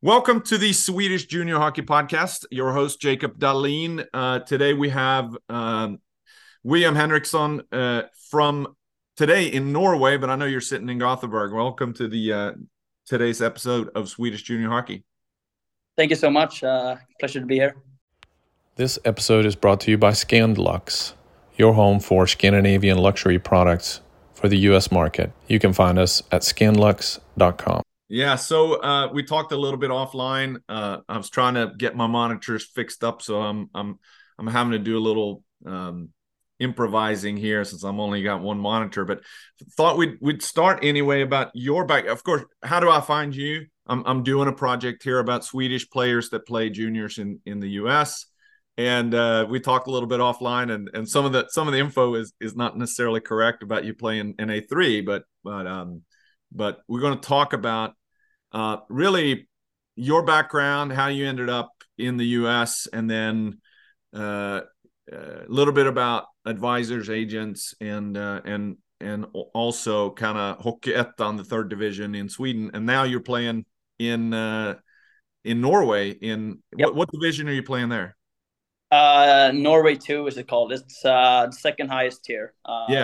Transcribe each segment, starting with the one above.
Welcome to the Swedish Junior Hockey Podcast. Your host, Jacob Dahlin. Today we have William Henriksson from today in Norway, but I know you're sitting in Gothenburg. Welcome to the today's episode of Swedish Junior Hockey. Thank you so much. Pleasure to be here. This episode is brought to you by Scandlux, your home for Scandinavian luxury products for the U.S. market. You can find us at scandlux.com. Yeah, so we talked a little bit offline. I was trying to get my monitors fixed up, so I'm having to do a little improvising here since I'm only got one monitor. But thought we'd start anyway about your back. Of course, how do I find you? I'm doing a project here about Swedish players that play juniors in the U.S. And we talked a little bit offline, and some of the info is not necessarily correct about you playing in A3, but we're going to talk about really your background, how you ended up in the U.S., and then a little bit about advisors, agents, and also kind of Hockeyettan, the third division in Sweden, and now you're playing in Norway. What division are you playing there? Norway 2 is it called? It's the second highest tier.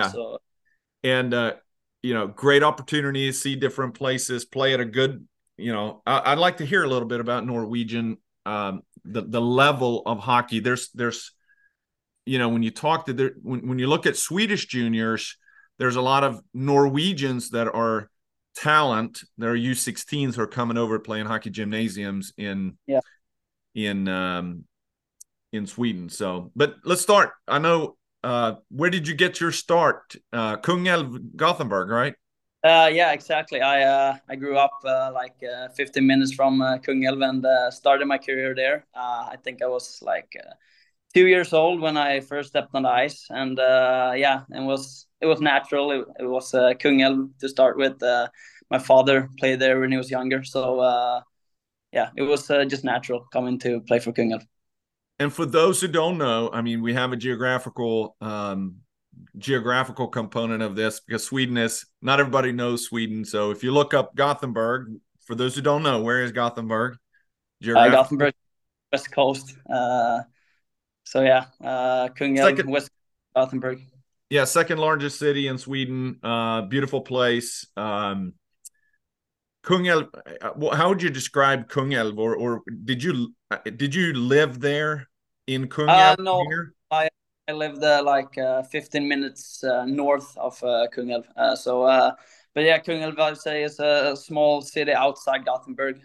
Great opportunity to see different places, play at a good. I'd like to hear a little bit about Norwegian, the level of hockey. There's when you talk to when you look at Swedish juniors, there's a lot of Norwegians that are talent. There are U16s who are coming over playing hockey gymnasiums in Sweden. So, but let's start. I know. Where did you get your start? Kungälv, Gothenburg, right? Yeah, exactly. I grew up 15 minutes from Kungälv and started my career there. I think I was 2 years old when I first stepped on the ice, and it was natural. It was Kungälv to start with. My father played there when he was younger, so it was just natural coming to play for Kungälv. And for those who don't know, I mean, we have a geographical component of this because Sweden is not everybody knows Sweden. So if you look up Gothenburg, for those who don't know, where is Gothenburg? Gothenburg, West Coast. Kungälv, West Gothenburg. Yeah, second largest city in Sweden. Beautiful place. Kungälv. How would you describe Kungälv, or did you live there in Kungälv? No, I lived 15 minutes north of Kungälv. Kungälv, I'd say, is a small city outside Gothenburg.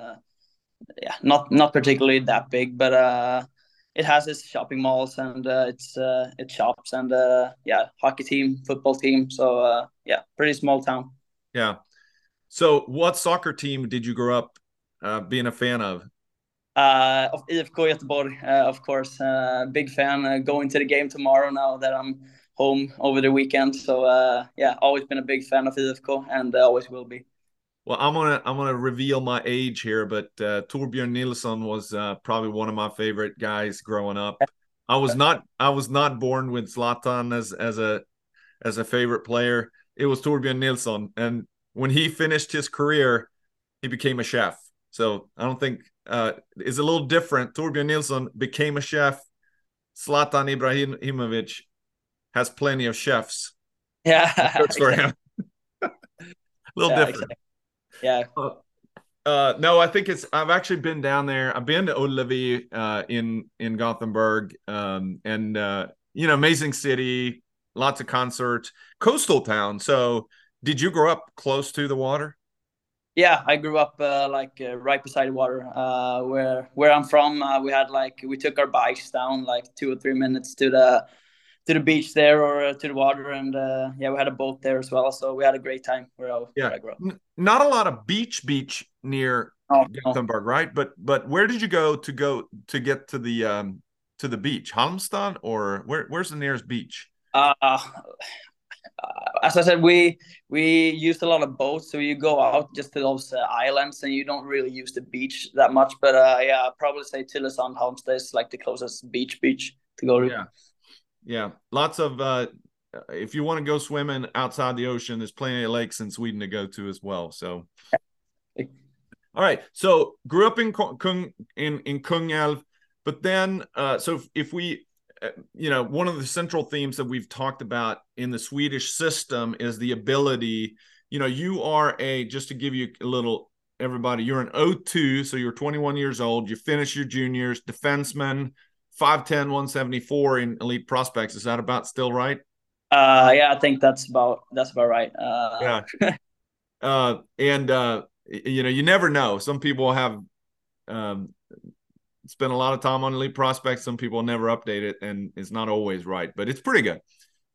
Not particularly that big, but it has its shopping malls and its shops and hockey team, football team. So pretty small town. Yeah. So, what soccer team did you grow up being a fan of? Of IFK Göteborg, of course. Big fan. Going to the game tomorrow now that I'm home over the weekend. So, always been a big fan of IFK and always will be. Well, I'm gonna reveal my age here, but Torbjörn Nilsson was probably one of my favorite guys growing up. I was not born with Zlatan as a favorite player. It was Torbjörn Nilsson, and when he finished his career, he became a chef. So I don't think it's a little different. Torbjörn Nilsson became a chef. Zlatan Ibrahimovic has plenty of chefs. Yeah, that's for him. A little different. Exactly. Yeah. No, I think I've actually been down there. I've been to Ullevi in Gothenburg, amazing city, lots of concerts, coastal town. So, did you grow up close to the water? Yeah, I grew up right beside water. Where I'm from, we took our bikes down 2 or 3 minutes to the beach there or to the water, and we had a boat there as well. So we had a great time where I grew up. Not a lot of beach near Gothenburg, right? But where did you go to get to the beach? Halmstad, or where's the nearest beach? As I said, we used a lot of boats, so you go out just to those islands, and you don't really use the beach that much. But I'd probably say Tylösand, Halmstad is the closest beach to go to. Yeah. Lots of if you want to go swimming outside the ocean, there's plenty of lakes in Sweden to go to as well. So All right. So grew up in Kungälv, but then so if we one of the central themes that we've talked about in the Swedish system is the ability. You are just to give you a little, everybody, you're an '02, so you're 21 years old. You finish your juniors, defenseman, 5'10", 174 in Elite Prospects. Is that about still right? Yeah, I think that's about right. Yeah. You never know. Some people have spent a lot of time on Elite Prospects. Some people never update it, and it's not always right, but it's pretty good.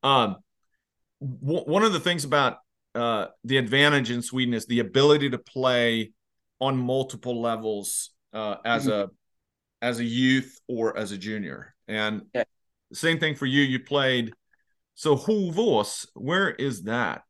One of the things about the advantage in Sweden is the ability to play on multiple levels as a youth or as a junior. And yeah. Same thing for you. You played. So Hovås, where is that?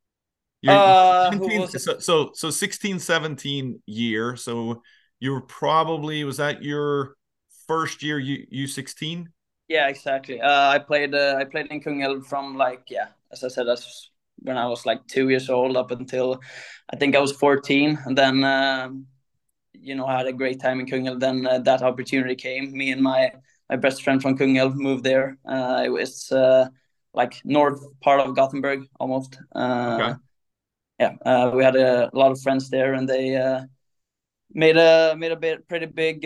So 16, 17 year. So you were probably, was that your first year U16? Yeah, exactly. I played in Kungälv from as I said, that's when I was 2 years old up until I think I was 14, and then I had a great time in Kungälv. Then that opportunity came. Me and my best friend from Kungälv moved there. It was north part of Gothenburg almost. Okay. Yeah, we had a lot of friends there, and they made a pretty big.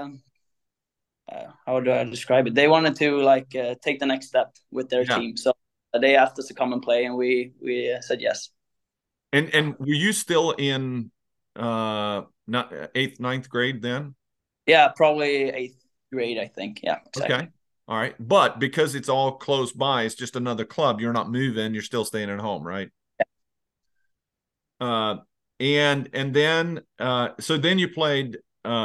How do I describe it? They wanted to take the next step with their team, so they asked us to come and play, and we said yes. And were you still in not 8th, 9th grade then? Yeah, probably 8th grade, I think. Yeah, exactly. Okay. All right. But because it's all close by, it's just another club. You're not moving. You're still staying at home, right? Yeah. And then so then you played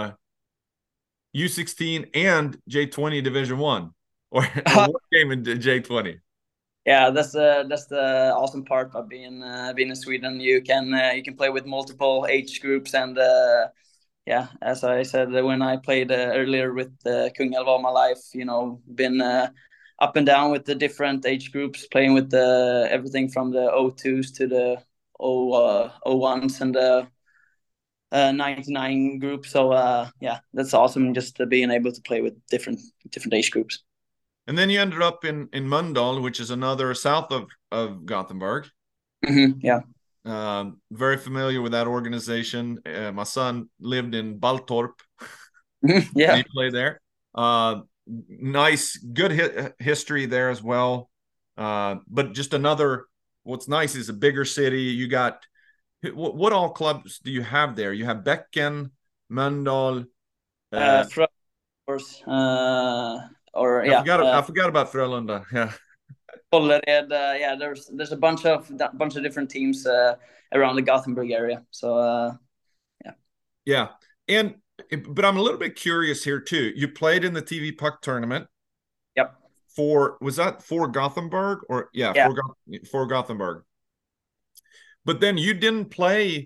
U16 and J20 Division 1, or what game in J20? Yeah, that's the awesome part of being in Sweden. You can play with multiple age groups, and yeah, as I said when I played earlier with Kungälv all my life, been up and down with the different age groups, playing with everything from the '02s to the '01s and the 99 group. So yeah, that's awesome, just being able to play with different age groups. And then you ended up in Mölndal, which is another south of Gothenburg. Mm-hmm, yeah. Very familiar with that organization. My son lived in Baltorp. Yeah. He played there. Nice, good history there as well. But just what's nice is a bigger city. You got, what all clubs do you have there? You have Bäcken, Mölndal. I forgot about Frölunda. Yeah. Yeah, there's a bunch of different teams around the Gothenburg area. So yeah. But I'm a little bit curious here too. You played in the TV Puck tournament. Yep. Was that for Gothenburg or for Gothenburg? But then you didn't play,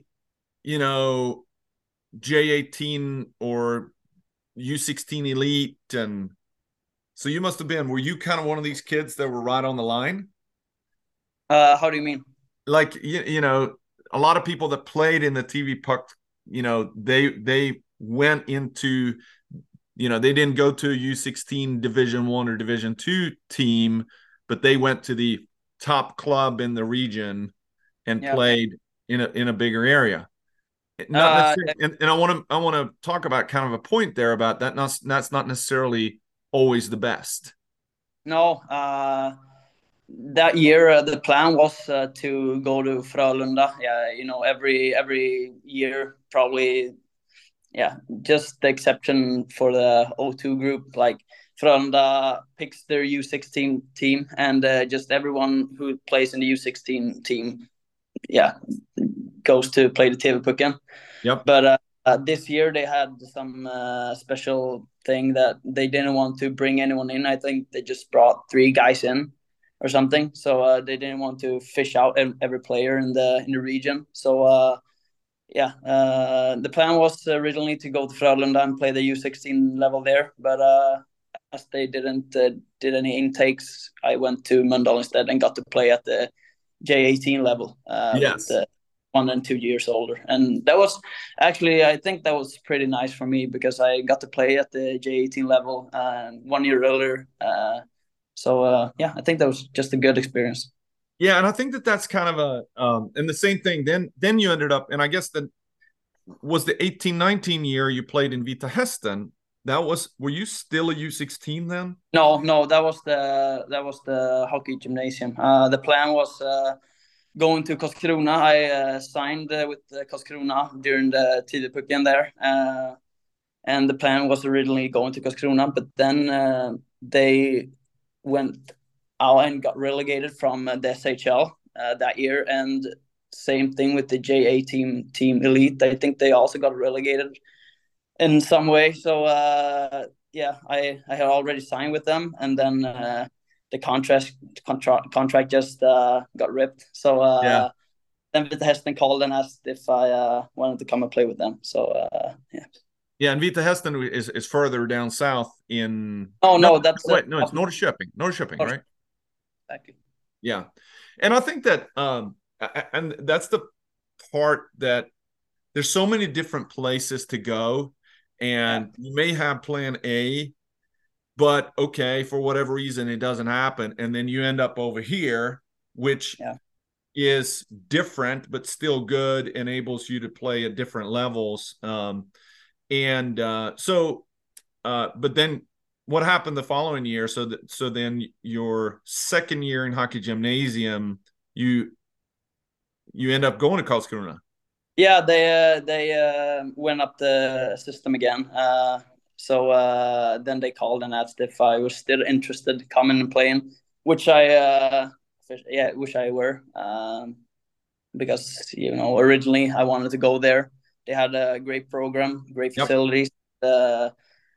J18 or U16 Elite, and so you must have been. Were you kind of one of these kids that were right on the line? How do you mean? Like a lot of people that played in the TV Puck, they went into, they didn't go to a U16 Division 1 or Division 2 team, but they went to the top club in the region and played in a bigger area. Not necessarily, and I want to talk about kind of a point there about that. That's not necessarily always the best. No, that year the plan was to go to Frölunda. Yeah, every year probably. Yeah, just the exception for the '02 group. Like Frölunda picks their U16 team, and just everyone who plays in the U16 team, goes to play the TV-pucken. Yep. But this year they had some special thing that they didn't want to bring anyone in. I think they just brought 3 guys in or something. So they didn't want to fish out every player in the region. So the plan was originally to go to Frölunda and play the U16 level there. But as they didn't did any intakes, I went to Mölndal instead and got to play at the J18 level. Yes. With 1 and 2 years older. And that was actually, I think that was pretty nice for me because I got to play at the J18 level 1 year earlier. Yeah, I think that was just a good experience. Yeah, and I think that that's kind of and the same thing. Then you ended up, and I guess that was the 18-19 year you played in Vita Hästen. Were you still a U16 then? No, that was the hockey gymnasium. The plan was going to Karlskrona. I signed with Karlskrona during the Tidepucken there, and the plan was originally going to Karlskrona, but then they went out and got relegated from the SHL that year, and same thing with the JA team Elite. I think they also got relegated in some way. So yeah, I had already signed with them, and then the contract just got ripped. So Yeah. then Vita Hästen called and asked if I wanted to come and play with them. So yeah. Yeah, and Vita Hästen is further down south in. No, that's wait, no, it's Norrköping. Norrköping, right? Exactly. Yeah, and I think that and that's the part that there's so many different places to go, and you may have plan A, but okay, for whatever reason it doesn't happen, and then you end up over here, which is different but still good, enables you to play at different levels. But then what happened the following year? So then your second year in hockey gymnasium, you end up going to Karlskrona. Yeah, they went up the system again. So then they called and asked if I was still interested coming and playing, which I wish I were, because originally I wanted to go there. They had a great program, great facilities, a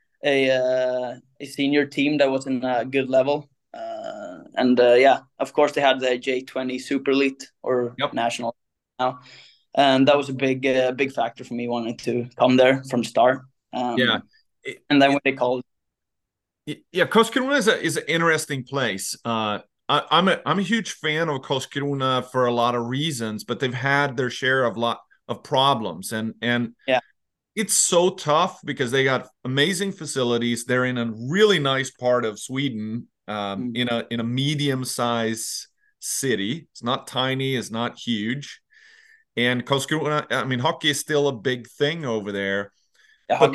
senior team that was in a good level, and yeah, of course they had the J20 Super Elite or national now, and that was a big factor for me wanting to come there from the start. And then when they called, Karlskrona is an interesting place. I'm a huge fan of Karlskrona for a lot of reasons, but they've had their share of lot of problems, and it's so tough because they got amazing facilities. They're in a really nice part of Sweden, in a medium-sized city. It's not tiny, it's not huge. And Karlskrona, I mean, hockey is still a big thing over there. But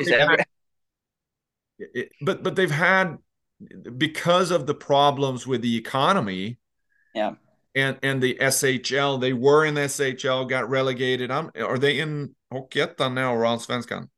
they've had, because of the problems with the economy, and the SHL, they were in the SHL, got relegated. Are they in Hockeyettan now or Allsvenskan?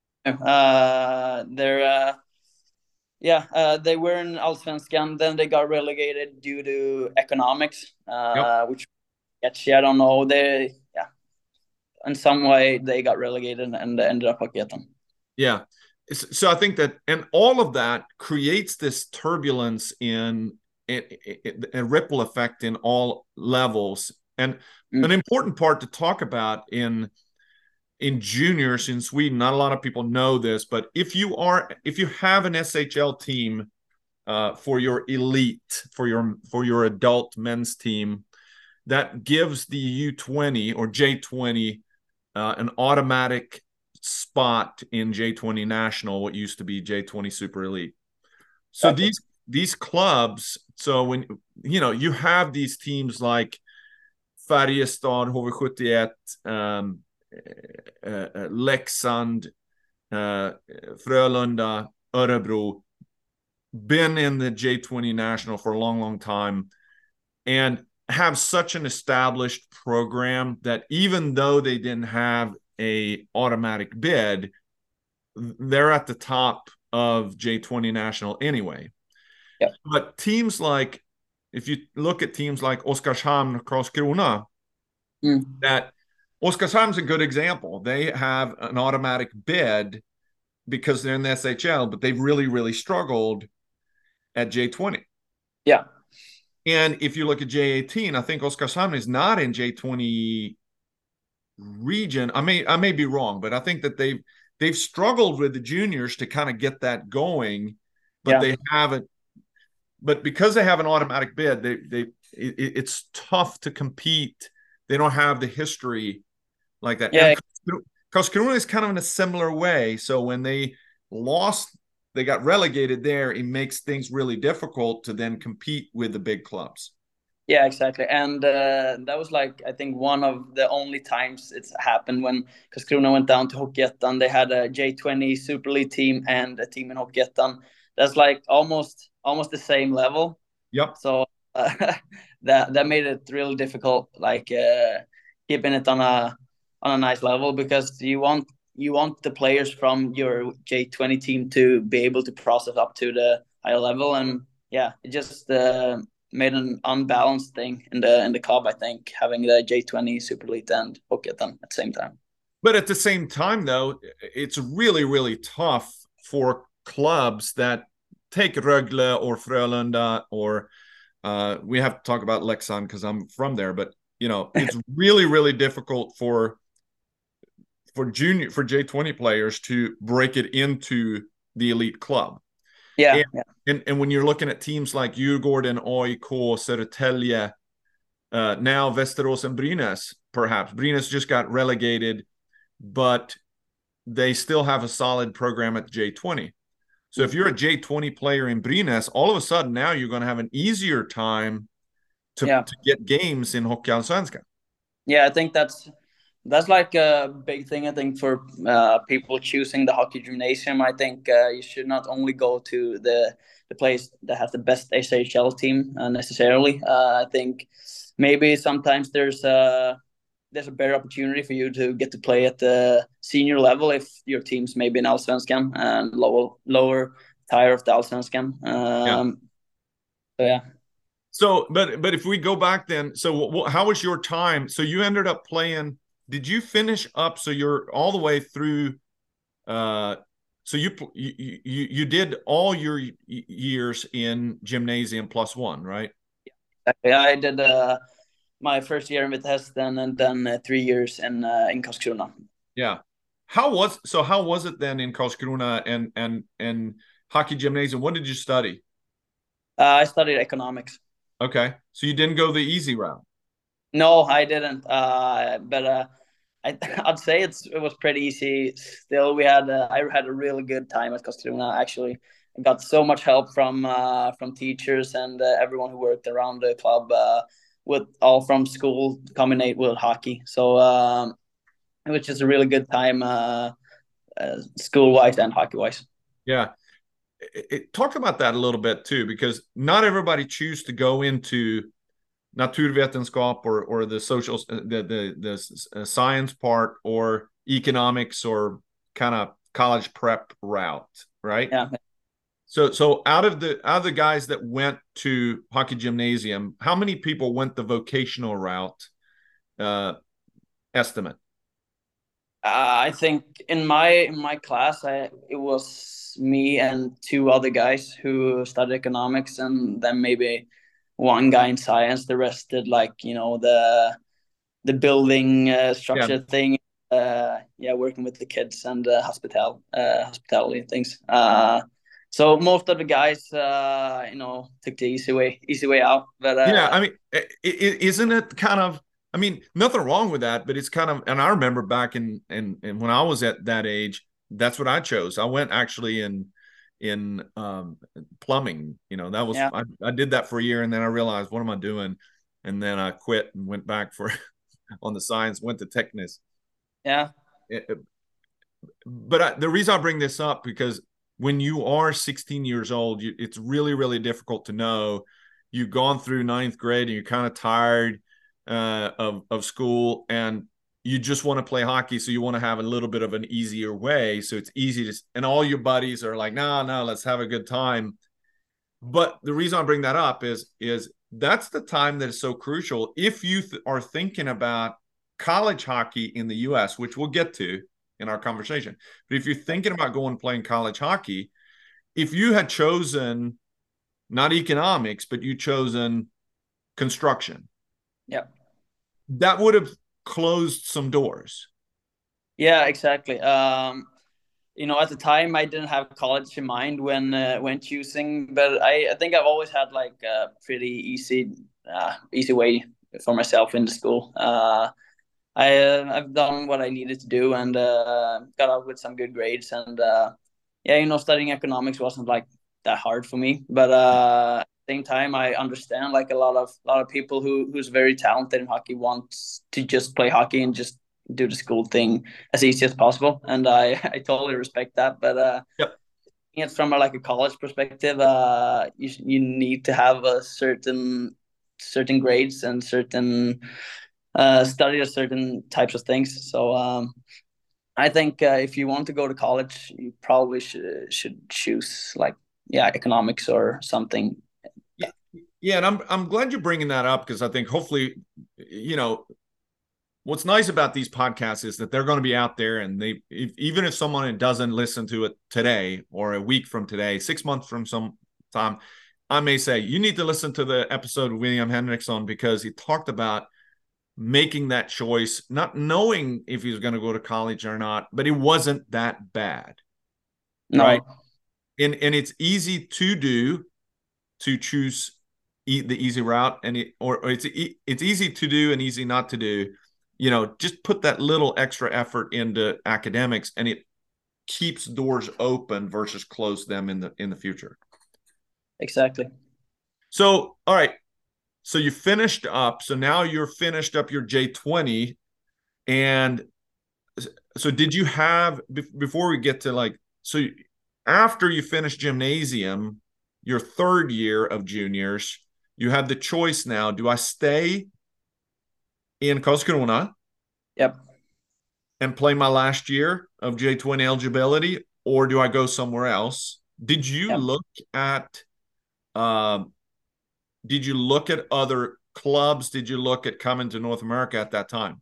They were in Allsvenskan. Then they got relegated due to economics, which actually I don't know. In some way they got relegated and ended up Hockeyettan. Yeah. So I think that, and all of that creates this turbulence in a ripple effect in all levels. And an important part to talk about in juniors in Sweden, not a lot of people know this, but if you have an SHL team for your elite, for your adult men's team, that gives the U20 or J20 an automatic spot in J20 National, what used to be J20 Super Elite. So these clubs, so when you have these teams like Färjestad, HV71, Leksand, Frölunda, Örebro, been in the J20 National for a long time, and have such an established program that even though they didn't have a automatic bid, they're at the top of J20 National anyway. Yeah. But teams like, if you look at teams like Oskarshamn, Karlskrona, that Oskarshamn's a good example. They have an automatic bid because they're in the SHL, but they've really, really struggled at J20. Yeah. And if you look at J18, I think Oskarshamn is not in J20 region. I may be wrong, but I think that they've struggled with the juniors to kind of get that going, but they haven't. But because they have an automatic bid, it's tough to compete. They don't have the history like that. Yeah, And Karlskrona is kind of in a similar way. So when they lost, they got relegated there. It makes things really difficult to then compete with the big clubs. yeah, exactly. And that was like, I think, one of the only times it's happened when Karlskrona went down to Hockeyettan. They had a J20 Super League team and a team in Hockeyettan. That's like almost the same level. Yep. So that made it really difficult, like keeping it on a nice level, because you want the players from your J20 team to be able to process up to the higher level, and yeah, it just made an unbalanced thing in the club. I think having the J20 Super League and Hockeyettan at the same time. But at the same time, though, it's really, really tough for clubs that take Rögle or Frölunda, or we have to talk about Leksand because I'm from there. But it's really, really difficult for J20 players to break it into the elite club. Yeah, And, yeah. and when you're looking at teams like Djurgården, AIK, Södertälje, now Västerås and Brynäs, perhaps. Brynäs just got relegated, but they still have a solid program at J20. So if you're a J20 player in Brynäs, all of a sudden now you're going to have an easier time to get games in Hockeyallsvenskan. Yeah, I think that's like a big thing. I think for people choosing the hockey gymnasium, I think you should not only go to the place that has the best SHL team necessarily. I think maybe sometimes there's a better opportunity for you to get to play at the senior level if your team's maybe in Allsvenskan and lower tier of the Allsvenskan. So yeah. So, but if we go back then, so how was your time? So you ended up playing. Did you finish up? So you're all the way through. So you did all your years in gymnasium +1, right? Yeah, I did my first year in Vitesse, and then 3 years in Karlskrona. Yeah. How was it then in Karlskrona and hockey gymnasium? What did you study? I studied economics. Okay, so you didn't go the easy route. No, I didn't. But I'd say it was pretty easy. Still, I had a really good time at Karlskrona. Actually, I got so much help from teachers and everyone who worked around the club, with all from school combined with hockey. So it was just a really good time, school wise and hockey wise. Yeah. Talk about that a little bit too, because not everybody choose to go into naturvetenskap or the social the science part or economics or kind of college prep route, right? Yeah. So out of the guys that went to hockey gymnasium, how many people went the vocational route? Estimate. I think in my class, it was me and two other guys who studied economics, and then maybe one guy in science. The rest did the building structure thing. Working with the kids and hospitality things. So most of the guys, took the easy way out. But I mean, isn't it kind of? I mean, nothing wrong with that, but it's kind of. And I remember back in when I was at that age, that's what I chose. I went actually in plumbing. That was I did that for a year, and then I realized, what am I doing? And then I quit and went back for on the science. Went to Technis. Yeah. But the reason I bring this up, because when you are 16 years old, it's really, really difficult to know. You've gone through ninth grade and you're kind of tired of school, and you just want to play hockey. So you want to have a little bit of an easier way. So it's easy to, and all your buddies are like, no, let's have a good time. But the reason I bring that up is that's the time that is so crucial. If you are thinking about college hockey in the US, which we'll get to in our conversation, but if you're thinking about going and playing college hockey, if you had chosen not economics, but you chosen construction, that would have closed some doors. Yeah, exactly. At the time I didn't have college in mind when choosing, but I think I've always had like a pretty easy way for myself in the school. I've done what I needed to do and got out with some good grades. And yeah, studying economics wasn't like that hard for me. But at the same time, I understand like a lot of people who's very talented in hockey wants to just play hockey and just do the school thing as easy as possible. And I totally respect that. But Yep. it's from like a college perspective. You need to have a certain grades and certain study certain types of things. So I think if you want to go to college, you probably should choose like economics or something. Yeah, yeah, and I'm glad you're bringing that up because I think hopefully, what's nice about these podcasts is that they're going to be out there, and even if someone doesn't listen to it today or a week from today, 6 months from some time, I may say you need to listen to the episode with William Henriksson because he talked about making that choice, not knowing if he was going to go to college or not, but it wasn't that bad, No. right? And it's easy to choose the easy route, and it's easy to do and easy not to do. Just put that little extra effort into academics, and it keeps doors open versus close them in the future. Exactly. So, all right. So you finished up. So now you're finished up your J20. And so did you have, before we get to so after you finished gymnasium, your third year of juniors, you have the choice now. Do I stay in Karlskrona? Yep. And play my last year of J20 eligibility, or do I go somewhere else? Did you look at other clubs? Did you look at coming to North America at that time?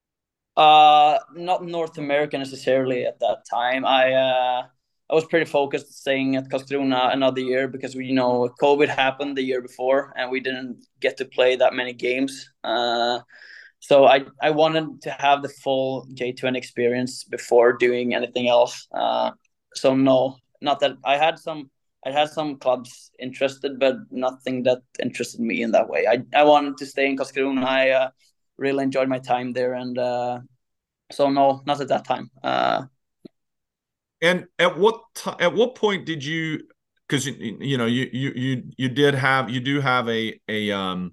Not North America necessarily at that time. I was pretty focused staying at Karlskrona another year because COVID happened the year before and we didn't get to play that many games. So I wanted to have the full J20 experience before doing anything else. So no, not that I had some clubs interested, but nothing that interested me in that way. I wanted to stay in Karlskrona. I really enjoyed my time there, and so no, not at that time. And at what point did you? Because you do have a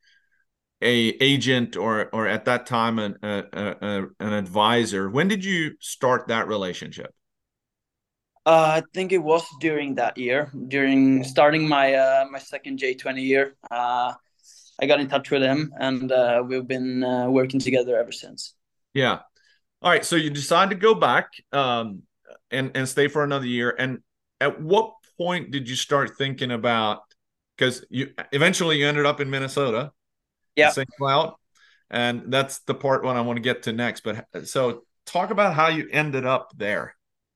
agent or at that time an advisor. When did you start that relationship? I think it was during that year, during starting my second J20 year. I got in touch with him, and we've been working together ever since. Yeah. All right. So you decide to go back and stay for another year. And at what point did you start thinking about? Because you eventually ended up in Minnesota. Yeah. St. Cloud, and that's the part one I want to get to next. But so talk about how you ended up there.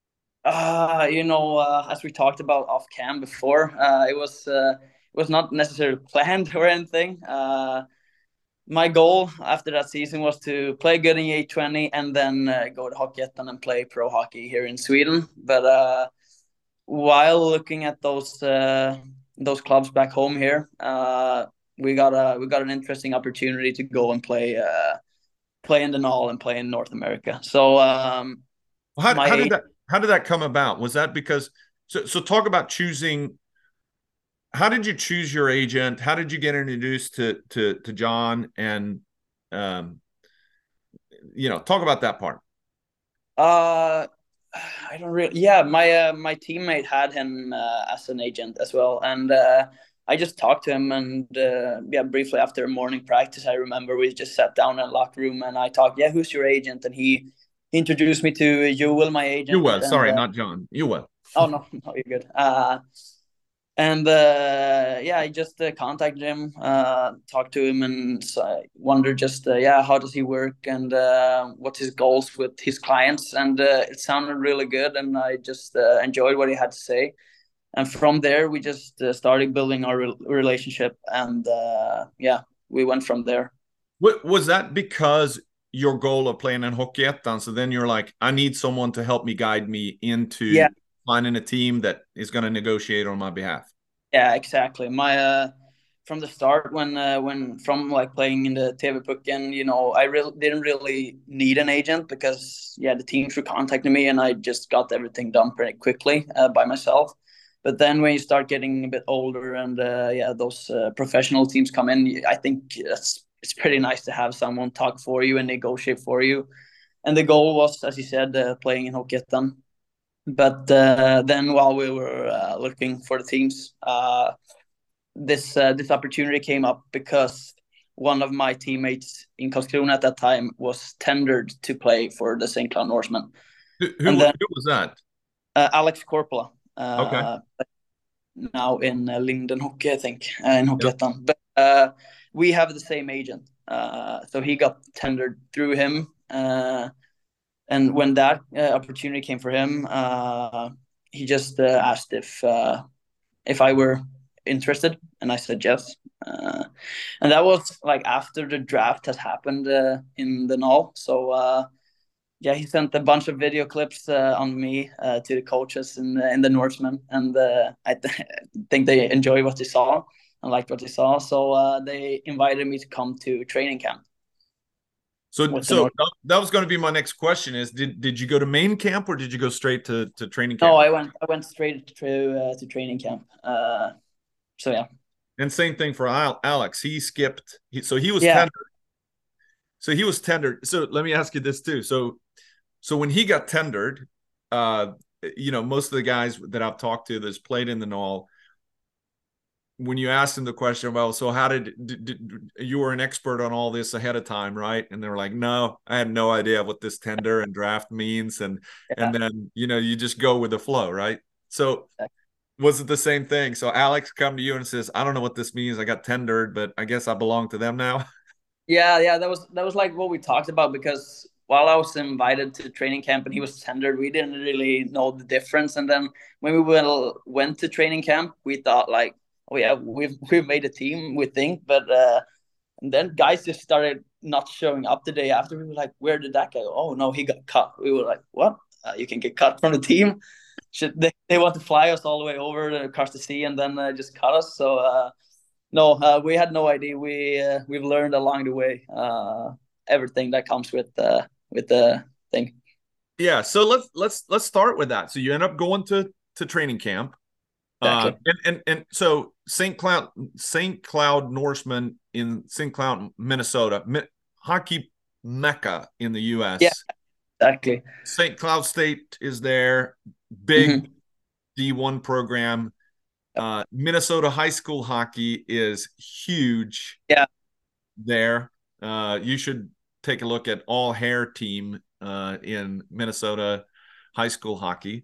As we talked about off cam before, it was not necessarily planned or anything. My goal after that season was to play good in J20 and then go to Hockeyettan and play pro hockey here in Sweden. But while looking at those clubs back home here, we got an interesting opportunity to go and play in the NAL and play in North America. So how did that come about? Was that because so talk about choosing? How did you choose your agent? How did you get introduced to John? And talk about that part. I don't really. Yeah, my teammate had him as an agent as well, and I just talked to him, and briefly after morning practice, I remember we just sat down in a locker room, and I talked. Yeah, who's your agent? And he introduced me to Joel, my agent. You will, sorry, not John. You will. Oh no, you're good. And I just contacted him, talked to him, and I wondered just how does he work and what's his goals with his clients, and it sounded really good, and I just enjoyed what he had to say, and from there we just started building our relationship, and we went from there. Was that because your goal of playing in Hockeyettan? So then you're like, I need someone to help me guide me into finding a team that is going to negotiate on my behalf. Yeah, exactly. from the start when from like playing in the TV-pucken, I didn't really need an agent because the teams were contacting me and I just got everything done pretty quickly by myself. But then when you start getting a bit older and those professional teams come in, I think it's pretty nice to have someone talk for you and negotiate for you. And the goal was, as you said, playing in Hockeyettan. But then while we were looking for the teams, this opportunity came up because one of my teammates in Karlskrona at that time was tendered to play for the St. Cloud Norsemen. Who was that? Alex Korpela. Okay. Now in Linden Hockey, I think, in Hockeyettan. Yep. But we have the same agent. So he got tendered through him. And when that opportunity came for him, he just asked if I were interested, and I said yes. And that was like after the draft has happened in the Null. So he sent a bunch of video clips on me to the coaches in the Norsemen, and I think they enjoyed what they saw and liked what they saw. So they invited me to come to training camp. So that was going to be my next question: is did you go to main camp or did you go straight to training camp? No, I went straight to training camp. So yeah. And same thing for Alex. He skipped. So he was tendered. So he was tendered. So let me ask you this too. So when he got tendered, most of the guys that I've talked to that's played in the Null, when you asked them the question, well, so how did you were an expert on all this ahead of time, right? And they were like, no, I had no idea what this tender and draft means. And then, you just go with the flow, right? So was it the same thing? So Alex come to you and says, I don't know what this means. I got tendered, but I guess I belong to them now. Yeah. That was like what we talked about, because while I was invited to training camp and he was tendered, we didn't really know the difference. And then when we went to training camp, we thought like, oh yeah, we've made a team, we think. But and then guys just started not showing up the day after. We were like, where did that go? Oh no, he got cut. We were like, what? You can get cut from the team? Should they want to fly us all the way over across the sea and then just cut us? So no, we had no idea. We've learned along the way everything that comes with the thing. Yeah. So let's start with that. So you end up going to training camp. Exactly. And so St. Cloud Norsemen in St. Cloud, Minnesota, hockey mecca in the U.S. Yeah, exactly. St. Cloud State is there, big D1 program. Minnesota high school hockey is huge. Yeah, there. You should take a look at all hair team in Minnesota high school hockey.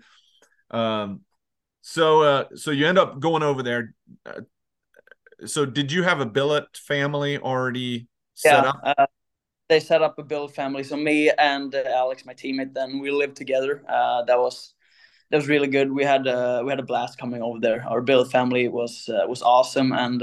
So you end up going over there. So did you have a billet family already set up? They set up a billet family. So me and Alex, my teammate, then we lived together. That was really good. We had a blast coming over there. Our billet family was awesome, and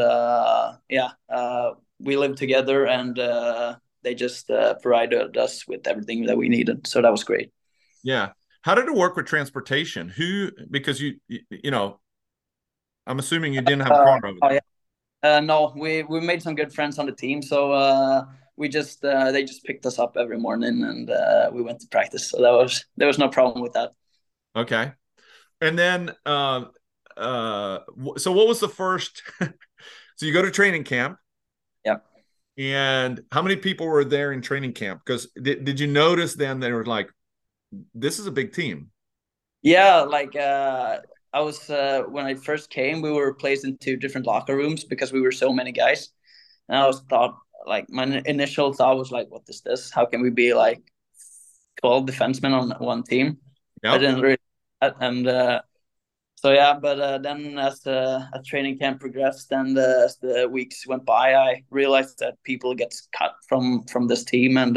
we lived together, and they just provided us with everything that we needed. So that was great. Yeah. How did it work with transportation? Because you I'm assuming you didn't have a car over there. No, we made some good friends on the team, so they just picked us up every morning, and we went to practice. So there was no problem with that. Okay, and then so what was the first? So you go to training camp. Yep. And how many people were there in training camp? Because did you notice then they were like, this is a big team? Yeah, like I was when I first came, we were placed in 2 different locker rooms because we were so many guys. And my initial thought was like, what is this? How can we be like 12 defensemen on one team? Yep. I didn't really, and but then as training camp progressed and as the weeks went by, I realized that people get cut from this team, and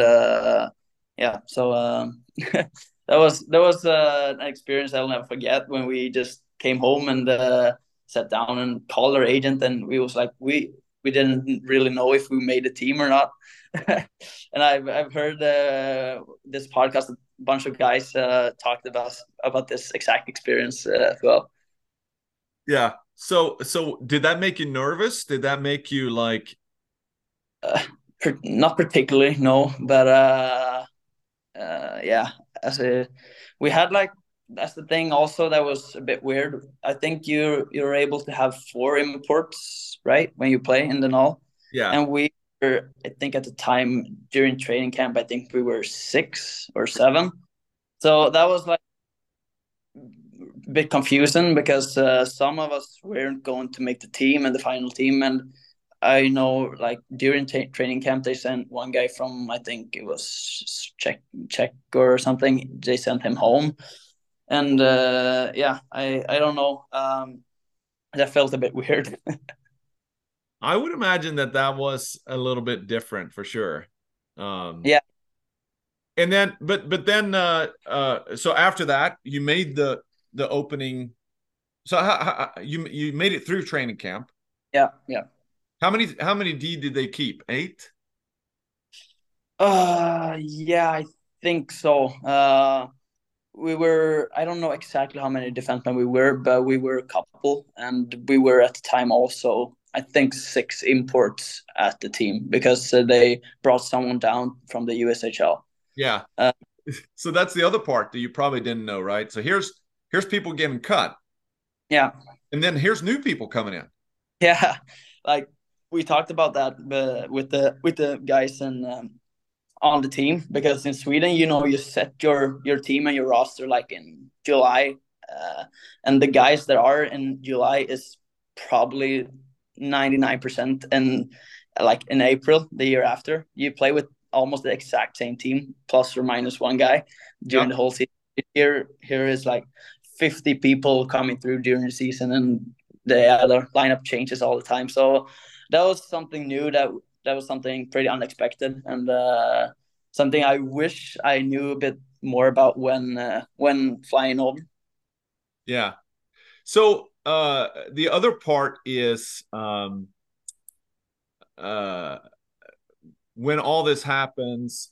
so that was an experience I'll never forget, when we just came home and sat down and called our agent, and we was like, we didn't really know if we made a team or not. And I've heard this podcast, a bunch of guys talked about this exact experience as well. Yeah, So did that make you nervous? Did that make you like, Uh, Not particularly, no, but yeah, as a we had like that's the thing also that was a bit weird. I think you're able to have four imports, right, when you play in the null, yeah, and we were, I think at the time during training camp, I think we were six or seven. So that was like a bit confusing because some of us weren't going to make the team and the final team, and I know like during training camp they sent one guy from, I think it was Czech or something. They sent him home, and yeah, I don't know. That felt a bit weird. I would imagine that that was a little bit different for sure. Um, Yeah, and then, but then, so after that, you made the opening. So you made it through training camp. yeah, yeah. How many D did they keep? 8? Yeah, I think so. We were, I don't know exactly how many defensemen we were, but we were a couple, and we were at the time also, I think, six imports at the team because they brought someone down from the USHL. Yeah. Uh, So that's the other part that you probably didn't know, right? So here's people getting cut, yeah, and then here's new people coming in. yeah, like we talked about that with the guys and on the team, because in Sweden, you know, you set your team and your roster like in July, and the guys that are in July is probably 99%, and like in April the year after, you play with almost the exact same team plus or minus one guy during Yep. the whole season. Here is like 50 people coming through during the season, and the other lineup changes all the time. So that was something new, that was something pretty unexpected, and something I wish I knew a bit more about when flying over. Yeah. So the other part is uh, when all this happens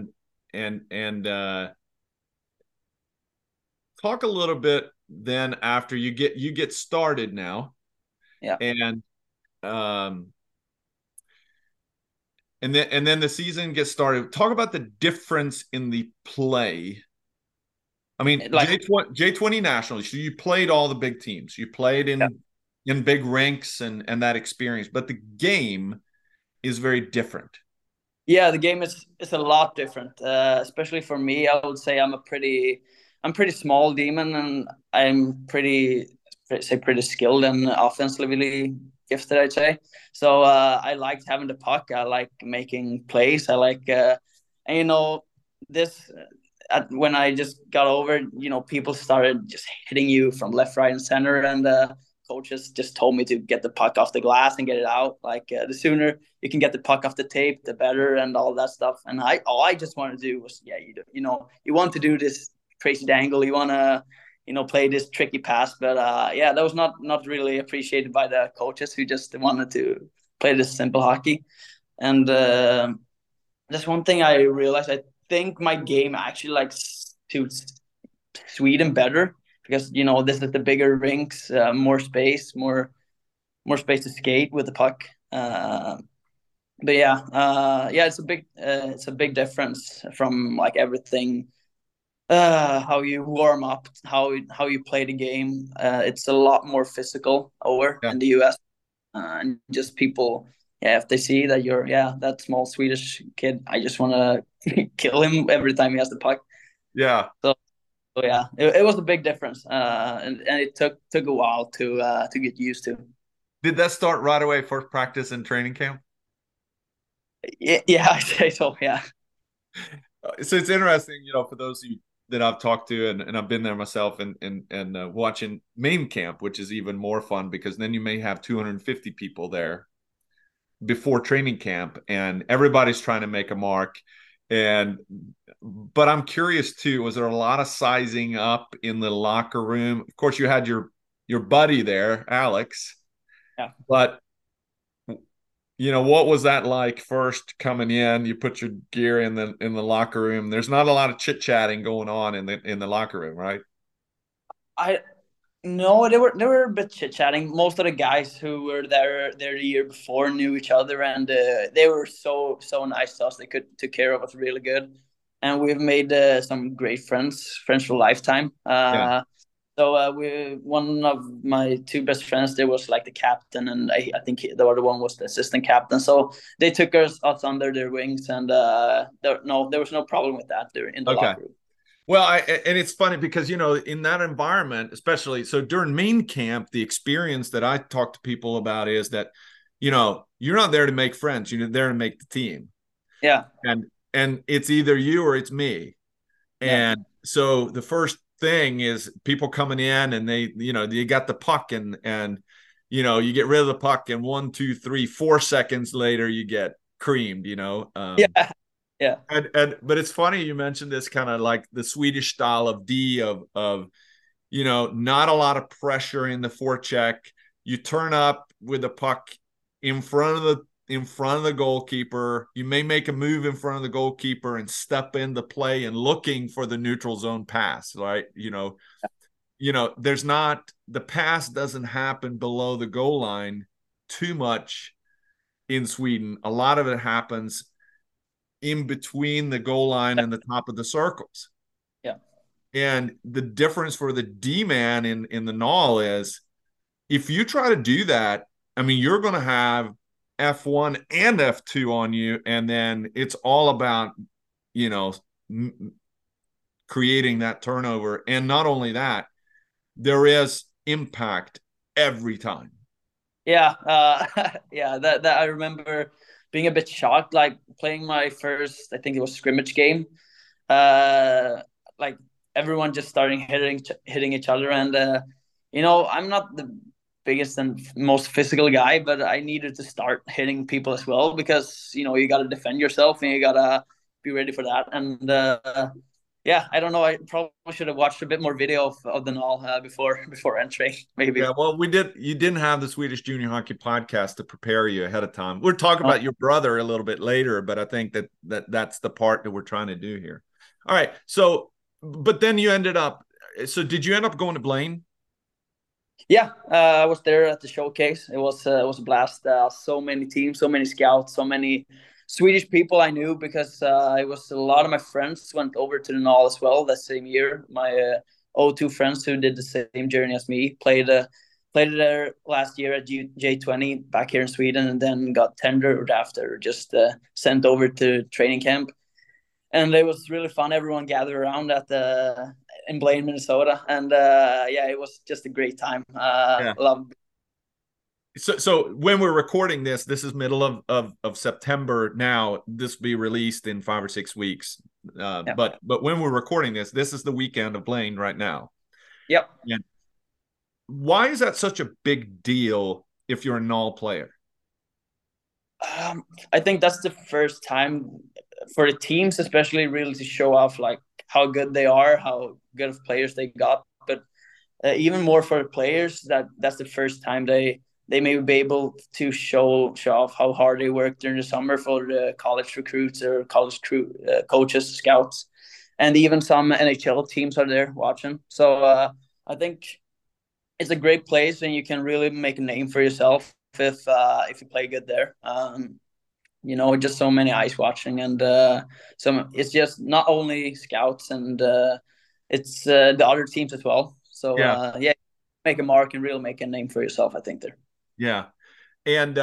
and talk a little bit then after you get started now Yeah, and um and then the season gets started. Talk about the difference in the play. I mean, like J20 nationally. So you played all the big teams. You played yeah, in big rinks and that experience, but the game is very different. yeah. The game is a lot different, especially for me. I would say I'm pretty small demon, and I'm pretty skilled and offensively gifted, I'd say. So I liked having the puck. I like making plays. I like and you know this when I just got over, you know, people started just hitting you from left, right, and center, and coaches just told me to get the puck off the glass and get it out. Like the sooner you can get the puck off the tape, the better, and all that stuff. And all I just wanted to do was, yeah, you know, you want to do this crazy dangle, you want to, you know, play this tricky pass, but yeah, that was not really appreciated by the coaches who just wanted to play this simple hockey. And that's one thing I realized. I think my game actually like suits Sweden better because, you know, this is the bigger rinks, more space to skate with the puck. But yeah, yeah, it's a big difference from like everything. How you warm up, how you play the game. It's a lot more physical over Yeah. in the US, and just people. Yeah, if they see that you're, yeah, that small Swedish kid, I just want to kill him every time he has the puck. Yeah. So, so yeah, it was a big difference, and it took a while to get used to. Did that start right away, first practice and training camp? Yeah, yeah, I say so. Yeah, So it's interesting, for those of you that I've talked to and I've been there myself and watching main camp, which is even more fun because then you may have 250 people there before training camp and everybody's trying to make a mark. And but I'm curious too, was there a lot of sizing up in the locker room? Of course, you had your buddy there, Alex, yeah. but what was that like first coming in? You put your gear in the locker room. There's not a lot of chit chatting going on in the locker room, right? I No, they were a bit chit chatting. Most of the guys who were there the year before knew each other, and they were so nice to us. They could took care of us really good, and we've made some great friends for a lifetime. Yeah. So we one of my two best friends there was like the captain, and I think the other one was the assistant captain. So they took us under their wings, and there was no problem with that there in the Okay. locker room. Well, and it's funny because, you know, in that environment, especially so during main camp, the experience that I talk to people about is that, you know, you're not there to make friends, you're there to make the team. Yeah, And it's either you or it's me. yeah, And so the first thing is people coming in and they, you know, you got the puck and you know, you get rid of the puck and 1, 2, 3, 4 seconds later you get creamed, you know. yeah, yeah. And but it's funny you mentioned this kind of like the Swedish style of D of you know, not a lot of pressure in the forecheck. You turn up with the puck in front of the goalkeeper. You may make a move in front of the goalkeeper and step into play and looking for the neutral zone pass, right? You know, there's not the pass doesn't happen below the goal line too much in Sweden. A lot of it happens in between the goal line and the top of the circles. Yeah. And the difference for the D man in the null is if you try to do that, I mean, you're going to have F1 and F2 on you. And then it's all about, you know, creating that turnover. And not only that, there is impact every time. Yeah, yeah. That I remember being a bit shocked, like playing my first, I think it was scrimmage game. Uh, like everyone just starting hitting each other, and I'm not the biggest and most physical guy, but I needed to start hitting people as well because you got to defend yourself and you gotta be ready for that. And yeah, I don't know. I probably should have watched a bit more video of the null before entering, maybe. Yeah, well, we did. You didn't have the Swedish Junior Hockey podcast to prepare you ahead of time. We're talking about your brother a little bit later, but I think that's the part that we're trying to do here. All right. So, but then you ended up. So, did you end up going to Blaine? Yeah, I was there at the showcase. It was a blast. So many teams, so many scouts, so many Swedish people I knew because it was a lot of my friends went over to the NAL as well that same year. My O2 friends who did the same journey as me played there last year at J20 back here in Sweden, and then got tendered after just sent over to training camp. And it was really fun. Everyone gathered around at the in Blaine, Minnesota, and yeah, it was just a great time. Yeah. Loved. So when we're recording this, this is middle of September now. This will be released in 5 or 6 weeks. Yeah. But when we're recording this is the weekend of Blaine right now. Yep. And why is that such a big deal if you're a null player? I think that's the first time for the teams, especially, really to show off like how good they are, how good of players they got. But even more for the players, that's the first time they may be able to show off how hard they work during the summer for the college recruits or college coaches, scouts, and even some NHL teams are there watching. So I think it's a great place, and you can really make a name for yourself if you play good there. Just so many eyes watching, and it's just not only scouts and it's the other teams as well. So yeah, make a mark and really make a name for yourself, I think there. Yeah. And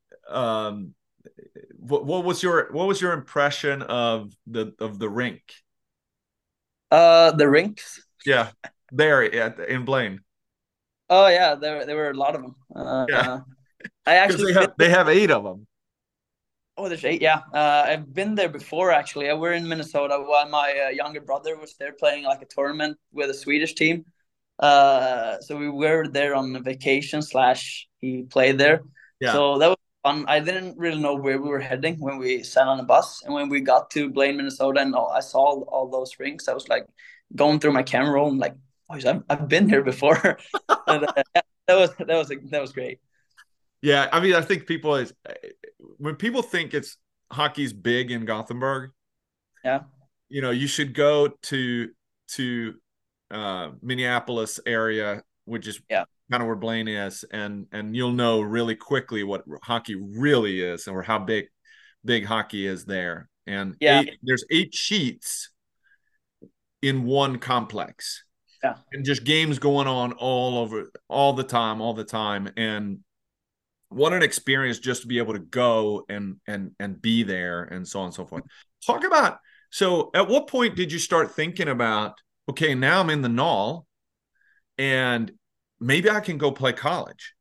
what was your impression of the rink? The rinks. Yeah, there in Blaine. Oh yeah, there were a lot of them. Yeah, I because actually they have 8 of them. Oh, there's 8. Yeah, I've been there before. Actually, I were in Minnesota while my younger brother was there playing like a tournament with a Swedish team. So we were there on a vacation slash he played there. Yeah. So that was fun. I didn't really know where we were heading when we sat on a bus, and when we got to Blaine, Minnesota, and I saw all those rinks, I was like going through my camera roll and like, oh, I've been here before. And, yeah, that was great. Yeah, I mean, I think when people think hockey's big in Gothenburg, yeah, you should go to Minneapolis area which is Yeah. kind of where Blaine is, and you'll know really quickly what hockey really is, or how big hockey is there. And Yeah. there's 8 sheets in one complex. Yeah. And just games going on all over, all the time. And what an experience just to be able to go and be there, and so on and so forth. Talk about, so at what point did you start thinking about, okay, now I'm in the NAHL and maybe I can go play college?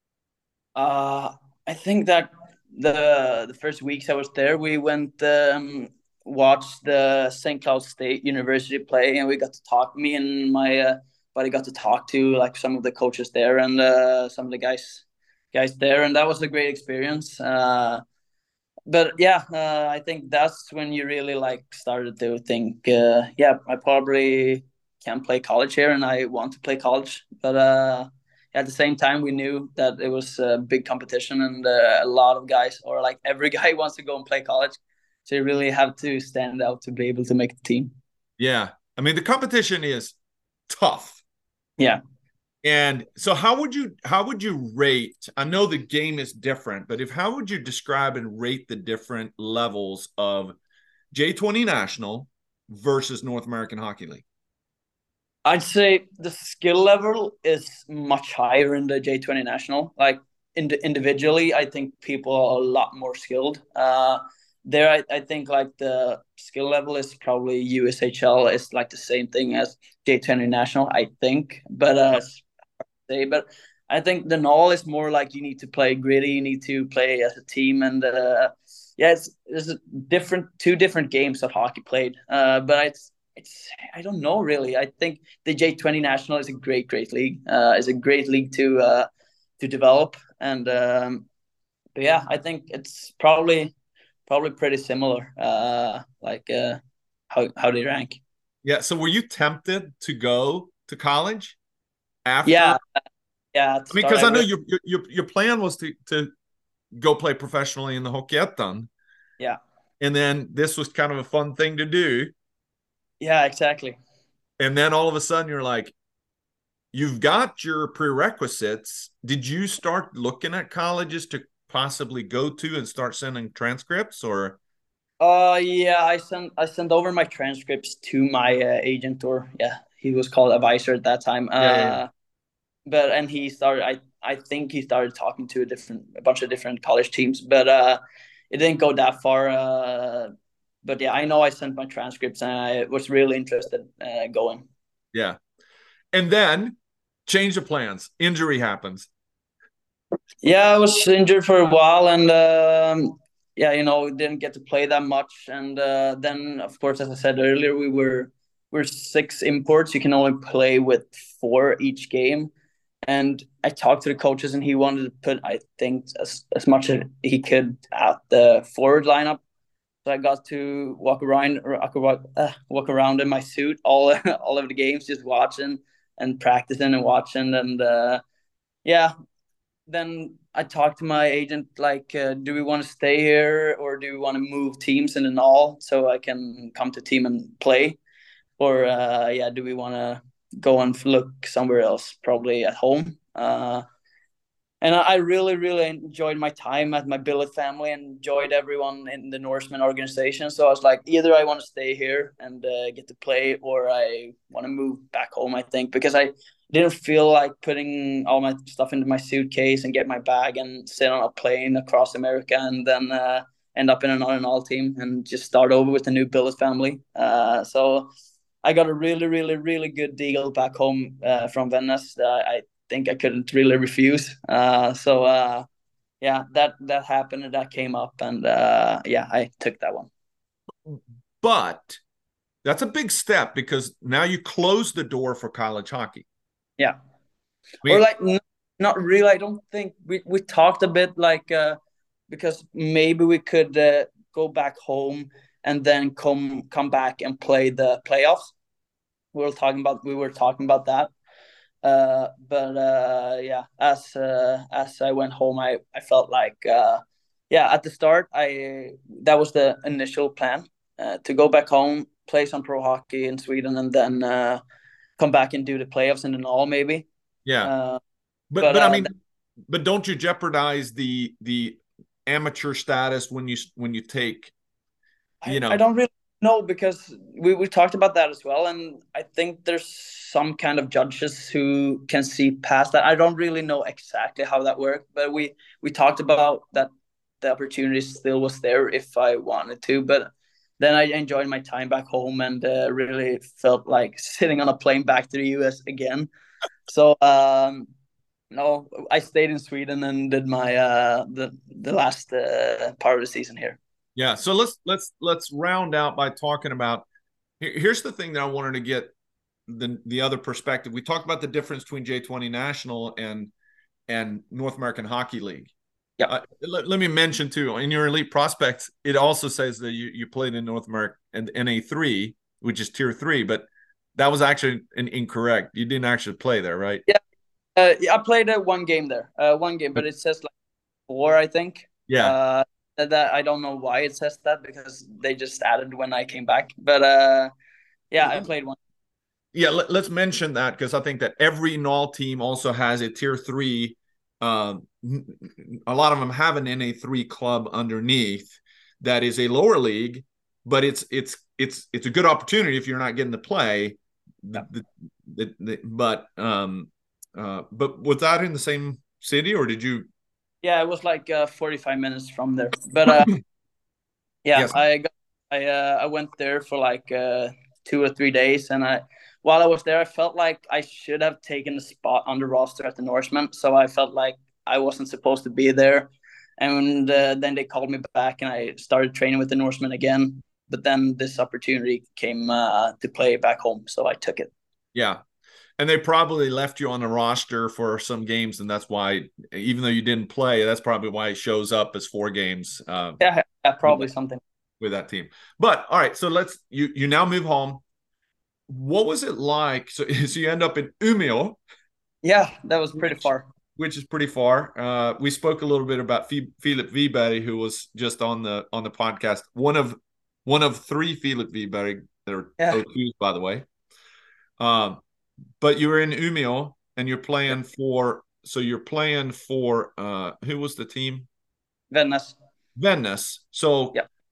I think that the first weeks I was there, we went watched the St. Cloud State University play, and we got to talk. Me and my buddy got to talk to like some of the coaches there and some of the guys there, and that was a great experience. But yeah, I think that's when you really like started to think, yeah, I probably can play college here, and I want to play college. But at the same time, we knew that it was a big competition, and a lot of guys, or like every guy, wants to go and play college. So you really have to stand out to be able to make the team. Yeah. I mean, the competition is tough. Yeah. And so how would you rate? I know the game is different, but how would you describe and rate the different levels of J20 National versus North American Hockey League? I'd say the skill level is much higher in the J20 National. Like individually, I think people are a lot more skilled. There, I think like the skill level is probably USHL is like the same thing as J20 National, I think. But but I think the NAHL is more like you need to play gritty, you need to play as a team, and yeah, it's a two different games of hockey played. But it's I don't know really. I think the J20 National is a great league. It's a great league to develop, and but yeah, I think it's probably pretty similar. How they rank. Yeah. So were you tempted to go to college after? Yeah, yeah. At the start, Because I know your plan was to go play professionally in the Hockeyettan. Yeah. And then this was kind of a fun thing to do. Yeah, exactly. And then all of a sudden you're like, you've got your prerequisites. Did you start looking at colleges to possibly go to and start sending transcripts, or? Yeah, I sent over my transcripts to my agent, or yeah, he was called advisor at that time. Yeah. But and he started. I think he started talking to a bunch of different college teams, but it didn't go that far. But yeah, I know I sent my transcripts, and I was really interested going. Yeah. And then change of plans. Injury happens. Yeah, I was injured for a while, and yeah, didn't get to play that much. And then, of course, as I said earlier, we're 6 imports. You can only play with 4 each game. And I talked to the coaches, and he wanted to put, I think, as much as he could at the forward lineup. So I got to walk around in my suit all all of the games, just watching and practicing and watching. And yeah, then I talked to my agent, like, do we want to stay here, or do we want to move teams in and all so I can come to team and play? Or, yeah, do we want to go and look somewhere else, probably at home? And I really, really enjoyed my time at my billet family and enjoyed everyone in the Norseman organization. So I was like, either I want to stay here and get to play, or I want to move back home, I think, because I didn't feel like putting all my stuff into my suitcase and get my bag and sit on a plane across America and then end up in another NAHL team and just start over with a new billet family. So I got a really, really, really good deal back home from Venice that I think I couldn't really refuse. So yeah, that happened and that came up, and yeah, I took that one. But that's a big step, because now you close the door for college hockey. Yeah. Or like not really. I don't think we talked a bit like because maybe we could go back home and then come back and play the playoffs. We were talking about that. But yeah, as I went home, I felt like yeah, at the start that was the initial plan, to go back home, play some pro hockey in Sweden, and then come back and do the playoffs in the NAHL maybe. Yeah. But But I mean, but don't you jeopardize the amateur status when you take, you I know? don't really know, because we talked about that as well, and I think there's some kind of judges who can see past that. I don't really know exactly how that worked, but we talked about that the opportunity still was there if I wanted to. But then I enjoyed my time back home, and really felt like sitting on a plane back to the US again. So no, I stayed in Sweden and did my the last part of the season here. Yeah. So let's round out by talking about, here's the thing that I wanted to get the other perspective. We talked about the difference between J20 National and North American Hockey League. Yeah. Let me mention too, in your elite prospects, it also says that you played in North America and NA3, which is tier 3, but that was actually incorrect. You didn't actually play there, right? Yeah. I played one game there, one game, but it says like 4, I think. Yeah. That I don't know why it says that, because they just added when I came back. But yeah, I played one. Yeah, let's mention that, because I think that every NAL team also has a tier 3. A lot of them have an NA3 club underneath that is a lower league, but it's a good opportunity if you're not getting to play. But was that in the same city, or did you? Yeah, it was like 45 minutes from there. But yeah, Yes. I went there for like 2 or 3 days, and while I was there, I felt like I should have taken a spot on the roster at the Norseman. So I felt like I wasn't supposed to be there, and then they called me back, and I started training with the Norseman again. But then this opportunity came to play back home, so I took it. Yeah. And they probably left you on the roster for some games, and that's why, even though you didn't play, that's probably why it shows up as 4 games. Yeah, probably something with that team. But all right, so you now move home. What was it like? So you end up in Umeå. Yeah, that was pretty far. Which is pretty far. We spoke a little bit about Philip Wiberg, who was just on the podcast. One of 3 Philip Wiberg that are O2s, by the way. But you were in Umeå, and you're playing for. So you're playing for who was the team? Vännäs. So,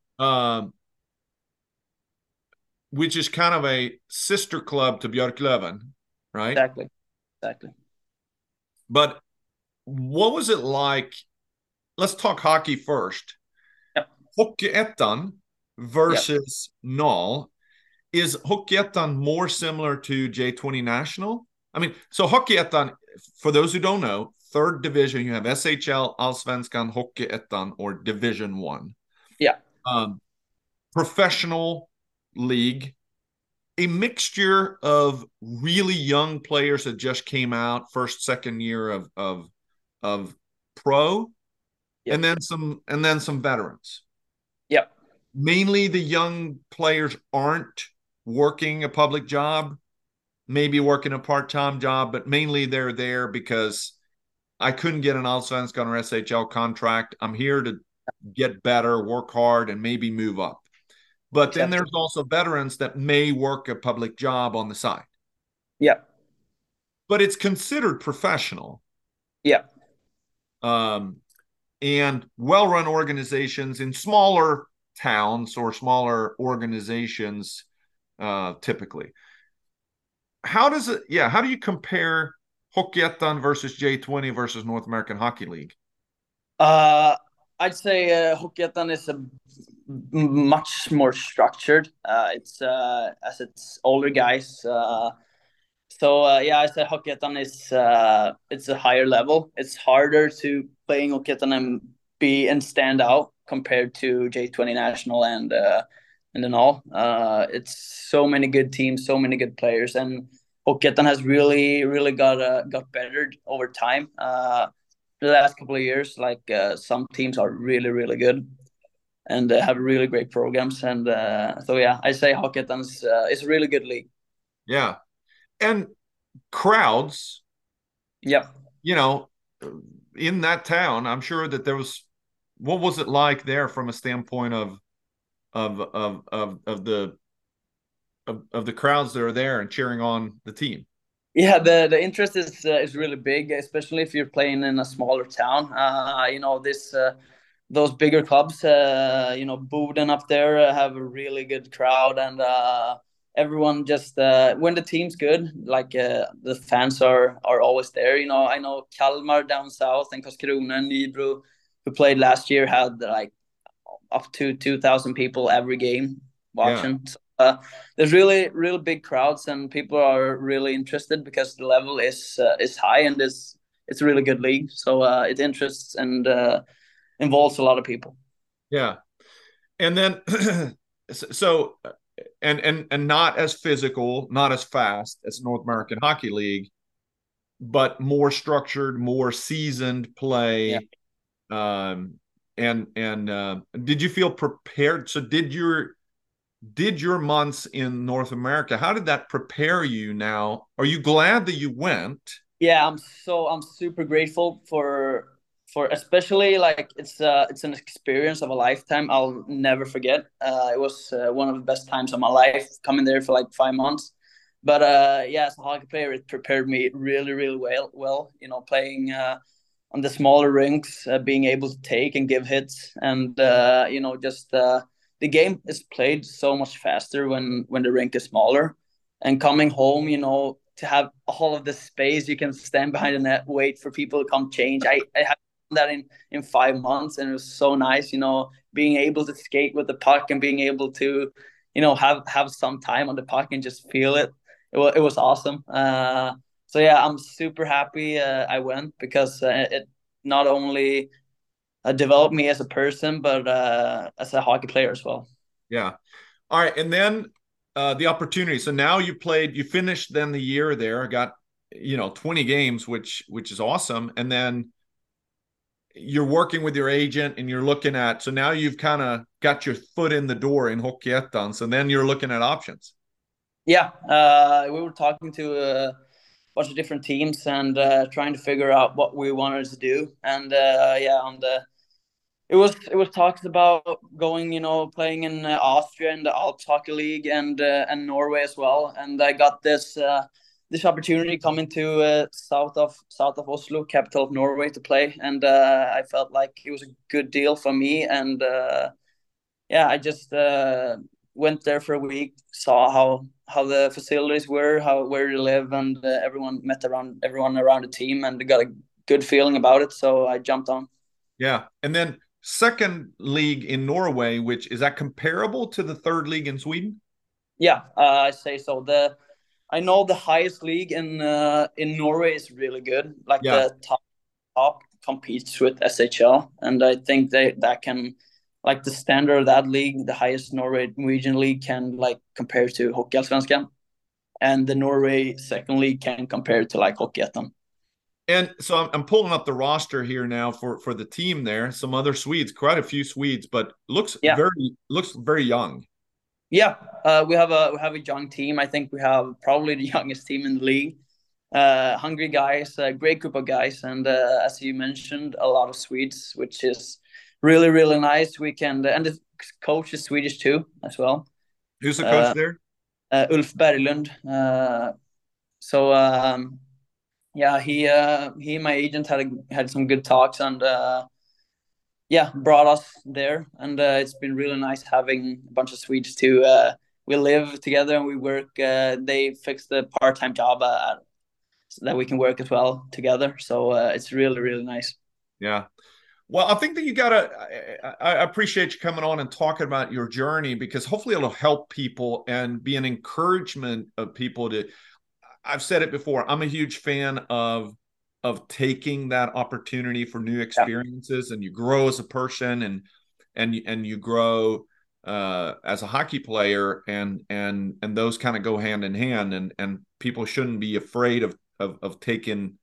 which is kind of a sister club to Björklöven, right? Exactly. But what was it like? Let's talk hockey first. Yep. Hockeyettan versus NAL. Is Hockeyettan more similar to J20 National? I mean, so Hockeyettan, for those who don't know, 3rd division, you have SHL, Allsvenskan, Hockeyettan, or Division 1. Yeah. Professional league, a mixture of really young players that just came out, first, second year of pro, and then some veterans. Yep. Mainly the young players aren't working a public job, maybe working a part-time job, but mainly they're there because I couldn't get an Allsvenskan or SHL contract. I'm here to get better, work hard, and maybe move up. But then there's also veterans that may work a public job on the side. Yeah. But it's considered professional. Yeah. And well-run organizations in smaller towns or smaller organizations, typically. How do you compare Hockeyettan versus J20 versus North American Hockey League? I'd say Hockeyettan is a much more structured. It's as it's older guys. So yeah, I say Hockeyettan is it's a higher level. It's harder to play in Hockeyettan and stand out compared to J20 National and then all. It's so many good teams, so many good players, and Hockeyettan has really got better over time. The last couple of years, like some teams are really good and have really great programs. And so yeah, I say Hockeyettan is a really good league. Yeah, and crowds. Yeah, in that town, I'm sure that there was. What was it like there from a standpoint of the crowds that are there and cheering on the team? Yeah, the interest is really big, especially if you're playing in a smaller town. This those bigger clubs, Boden up there have a really good crowd, and everyone just when the team's good, like the fans are always there. I know Kalmar down south and Karlskrona and Nybro, who played last year, had like up to 2,000 people every game Yeah. watching. So, there's really big crowds, and people are really interested because the level is high, and it's a really good league. So it interests and involves a lot of people. Yeah. And then so and not as physical, not as fast as North American Hockey League, but more structured, more seasoned Yeah. play. And did you feel prepared? So did your months in North America, how did that prepare you now? Are you glad that you went? Yeah, I'm super grateful for especially like it's an experience of a lifetime. I'll never forget. It was one of the best times of my life coming there for like 5 months. But yeah, as a hockey player, it prepared me really well. Playing on the smaller rinks, being able to take and give hits, and just the game is played so much faster when the rink is smaller. And coming home, to have all of the space, you can stand behind the net, wait for people to come change. I have done that in 5 months, and it was so nice, being able to skate with the puck and being able to, have some time on the puck and just feel it. It was awesome. So yeah, I'm super happy I went because it not only developed me as a person, but as a hockey player as well. Yeah. All right. And then the opportunity. So now you finished then the year there, got 20 games, which is awesome. And then you're working with your agent and you're looking at, so now you've kind of got your foot in the door in Hockeyettan. So then you're looking at options. Yeah, we were talking to a bunch of different teams and trying to figure out what we wanted to do. And yeah, it was talks about going, playing in Austria in the Alps Hockey League and Norway as well. And I got this opportunity coming to south of Oslo, capital of Norway, to play, and I felt like it was a good deal for me. And yeah, I just went there for a week, saw how the facilities were, how where you live, and everyone around the team, and got a good feeling about it. So I jumped on. Yeah. And then second league in Norway, which is that comparable to the third league in Sweden? Yeah, I say so. I know the highest league in Norway is really good. Like Yeah. the top competes with SHL, and I think that can, like the standard of that league, the highest Norwegian league can like compare to Hockeyallsvenskan, and the Norway second league can compare to like Hockeyettan. And so I'm pulling up the roster here now for the team there. Some other Swedes, quite a few Swedes, but Yeah, looks very young. yeah. We have a young team. I think we have probably the youngest team in the league. Hungry guys, a great group of guys, and as you mentioned, a lot of Swedes, which is really nice. We can and the coach is Swedish too as well. Who's the coach Uh, there? Ulf Berglund. So yeah, he and my agent had some good talks, and yeah, brought us there, and it's been really nice having a bunch of Swedes too. We live together and we work. They fixed the part-time job so that we can work as well together. So it's really nice. Yeah. Well, I think that you gotta. I appreciate you coming on and talking about your journey because hopefully it'll help people and be an encouragement of people to. I've said it before. I'm a huge fan of taking that opportunity for new Yeah, experiences, and you grow as a person, and you grow as a hockey player, and those kind of go hand in hand, and people shouldn't be afraid of taking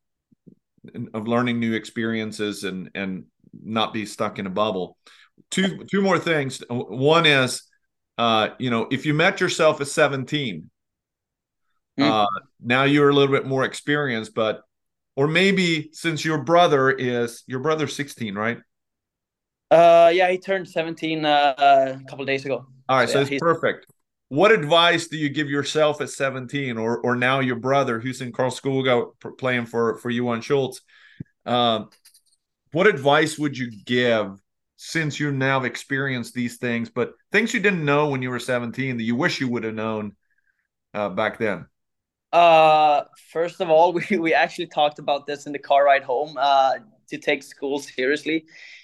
of learning new experiences and not be stuck in a bubble. Two more things. One is, if you met yourself at 17, uh, mm. now you're a little bit more experienced, but or maybe since your brother's 16, right? Yeah, he turned 17 a couple of days ago. All right, So so yeah, it's he's perfect. what advice do you give yourself at 17, or now your brother who's in Karlskoga playing for Johan Schultz? What advice would you give, since you now have experienced these things, but things you didn't know when you were 17 that you wish you would have known back then? First of all, we actually talked about this in the car ride home, to take school seriously.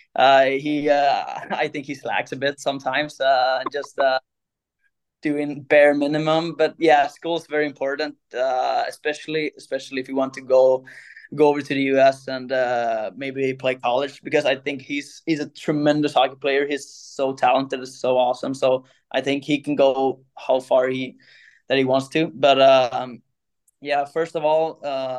I think he slacks a bit sometimes, just doing bare minimum. But yeah, school is very important, especially if you want to go over to the US and maybe play college, because I think he's a tremendous hockey player. He's so talented, is so awesome. So I think he can go how far he wants to. But yeah, first of all,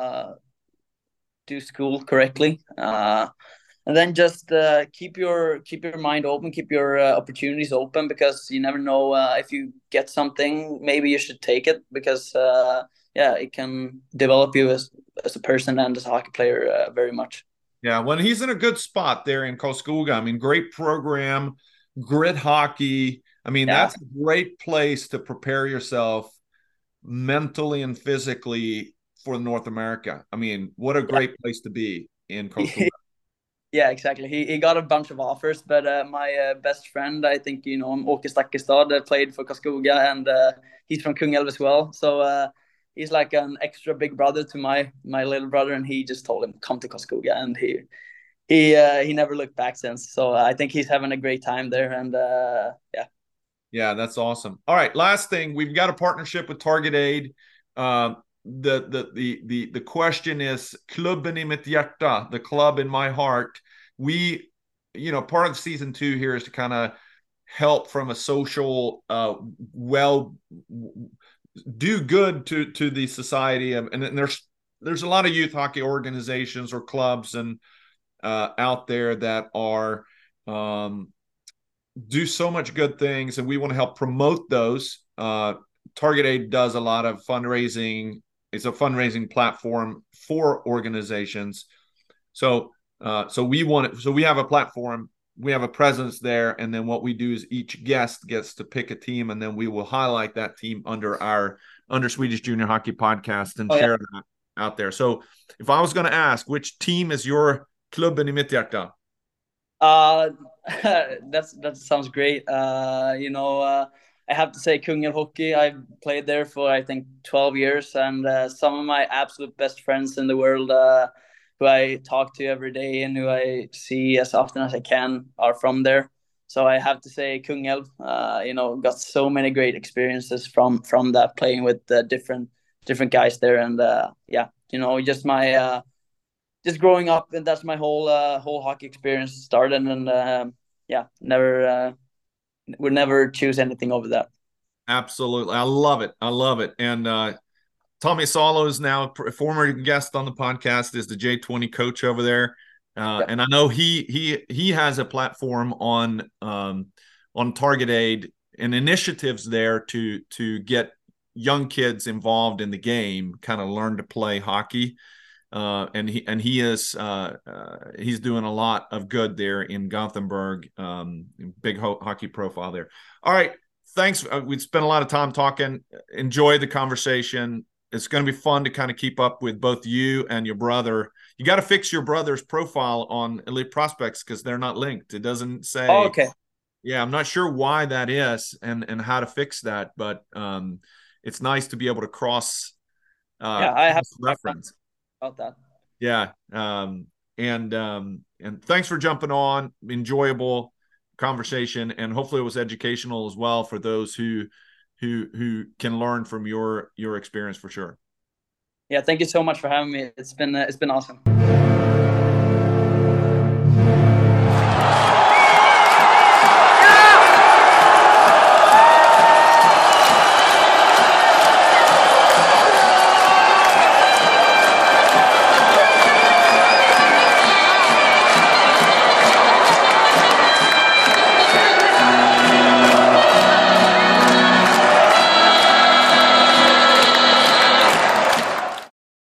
do school correctly, and then just keep your mind open, keep your opportunities open, because you never know, if you get something, maybe you should take it, because yeah, it can develop you as a person and as a hockey player very much. Yeah, well, he's in a good spot there in Karlskoga. I mean, great program, grit hockey. I mean, Yeah. that's a great place to prepare yourself mentally and physically for North America. I mean, what a great place to be in Karlskoga. Yeah, exactly. He got a bunch of offers, but my best friend, I think you know him, Åke Stakkestad, played for Karlskoga, and he's from Kungälv as well. So he's like an extra big brother to my little brother, and he just told him come to Karlskoga, and he never looked back since. So I think he's having a great time there, and yeah. Yeah, that's awesome. All right, last thing, we've got a partnership with Target Aid. The question is, klubben i mitt hjärta, the club in my heart. We, part of season 2 here is to kind of help from a social, do good to the society, and there's a lot of youth hockey organizations or clubs and out there that are do so much good things, and we want to help promote those. Target Aid does a lot of fundraising. It's a fundraising platform for organizations. So we have a platform, we have a presence there, and then what we do is each guest gets to pick a team, and then we will highlight that team under Swedish Junior Hockey podcast and share that out there. So if I was going to ask, which team is your klubben i mitt hjärta? That sounds great. I have to say Kungälv Hockey. I've played there for I think 12 years, and some of my absolute best friends in the world, who I talk to every day and who I see as often as I can, are from there. So I have to say Kungälv. Got so many great experiences from that, playing with different guys there, and just my just growing up, and that's my whole hockey experience started, and would never choose anything over that. Absolutely, I love it. And Tommy Salo is now a former guest on the podcast, is the J20 coach over there, and I know he has a platform on Target Aid and initiatives there to get young kids involved in the game, kind of learn to play hockey. And he's doing a lot of good there in Gothenburg. Big hockey profile there. All right, thanks. We spent a lot of time talking. Enjoy the conversation. It's going to be fun to kind of keep up with both you and your brother. You got to fix your brother's profile on Elite Prospects because they're not linked. It doesn't say. Oh, okay. Yeah, I'm not sure why that is and how to fix that, but it's nice to be able to cross. I have reference about that. Yeah. And thanks for jumping on. Enjoyable conversation, and hopefully it was educational as well for those who can learn from your experience for sure. Yeah, thank you so much for having me. It's been awesome.